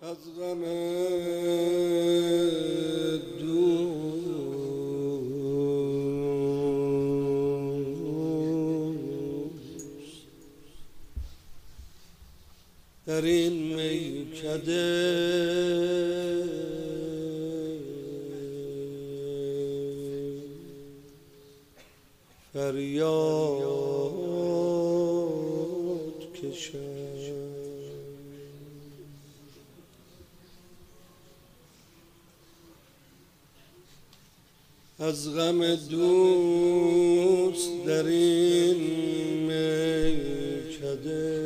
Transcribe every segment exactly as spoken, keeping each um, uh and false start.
از غم دوست در این میکده فریاد کشم. از غم دوست در این میکده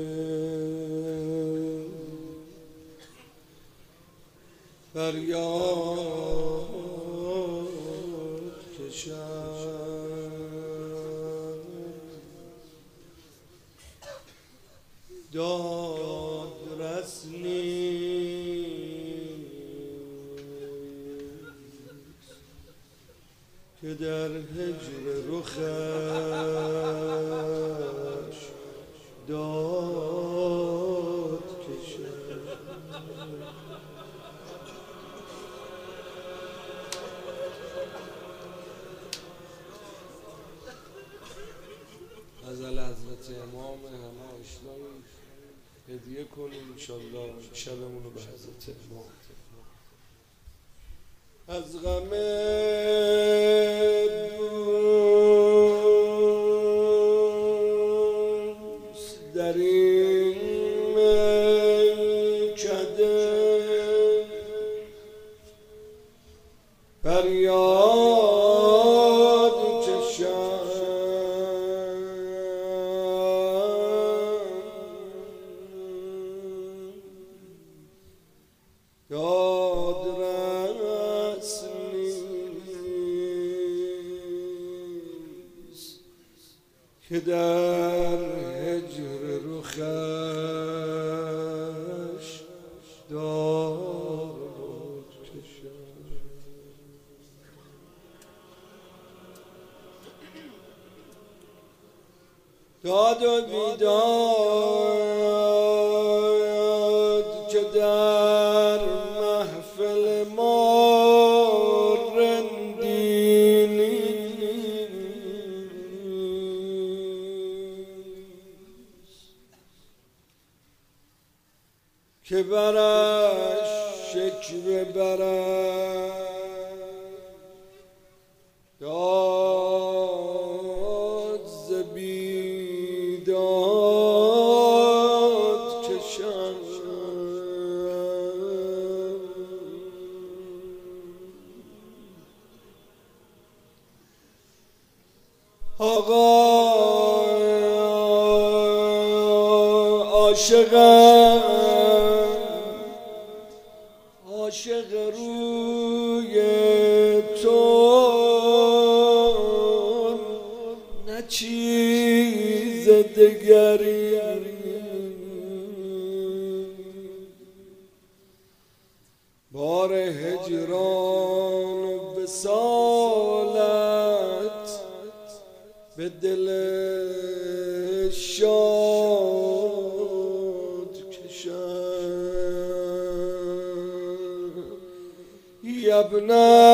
فریاد کشم. داد رس نیست که در هجر رخش داد کشم. غزل حضرت امام همه آشناییم، هدیه کنیم انشالله شبمون رو به حضرت امام. از غم دوست در این میکده فریاد کشم. داد رس نیست که در هجر رخش داد کشم. داد و بیداد که در محفل ما رندی نیست که برش شکوه برد. داد ز بیداد کشم. آقا عاشقم، عاشق روی تو نه چیز دگری. بار هجران و وصالت به دل شاد کشم. یبن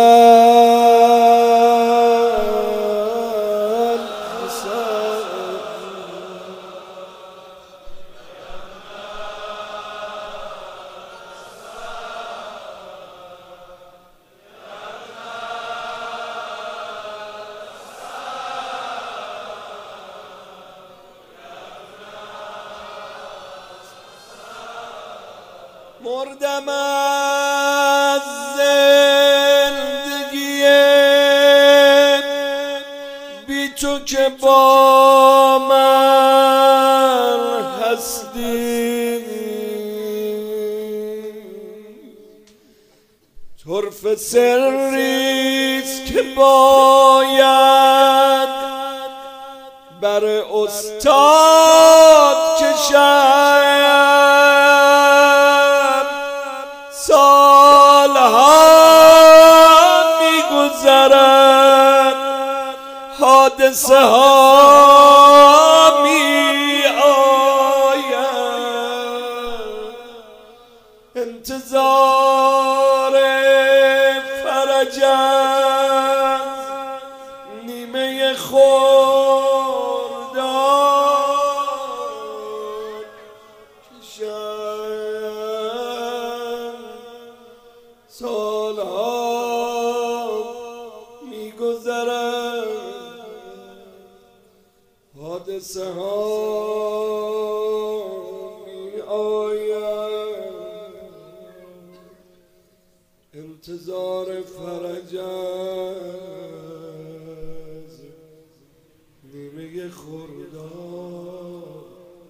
مردم از زندگی بی تو که با من هستی. طرف سریست که باید بر استاد کشم. سالها میگذرد حادثه ها می آید انتظار فرجم نیمه خرداد کشم سالها میگذرد حادثه ها می آید انتظار فرج از نیمه خرداد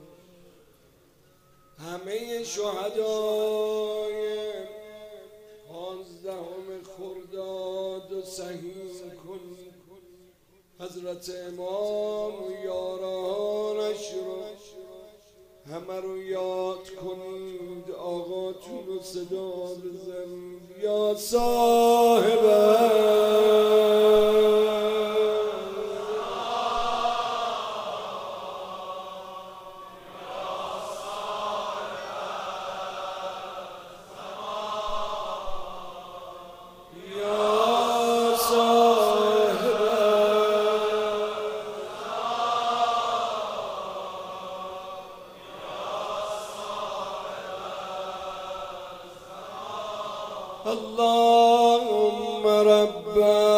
همه شهدای پانزدهم خرداد و سهیم کنید حضرت امام و یارانش رو همه رو یاد کنید آقاتون رو صدا بزنید یا صاحب اللهم رب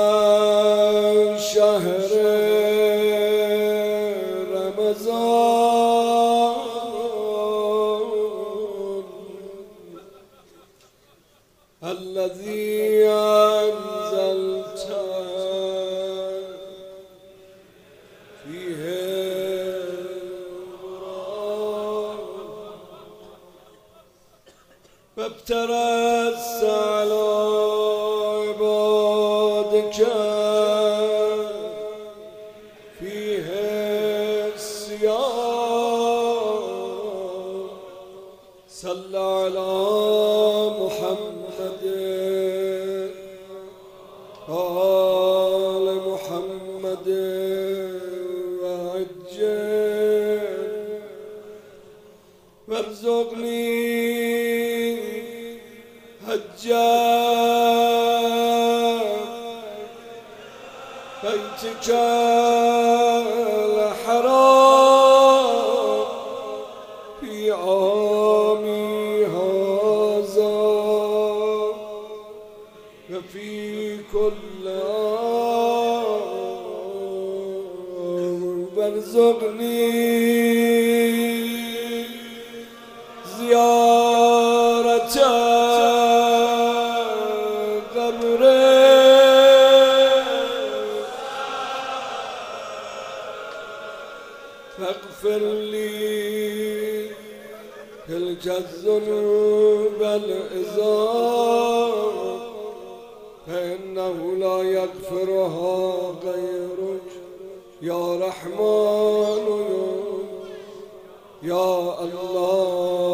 شهر رمضان الذي أنزلت فيه وابترست على عبادك فيه الصيام صل على محمد وآل محمد وعجل وارزقني بيتك الحرام في عامي هذا وفي كل عام وارزقني زيارته فاغفر لي تلك الذنوب العظام فإنه لا يغفرها غيرك يا رحمن يا الله.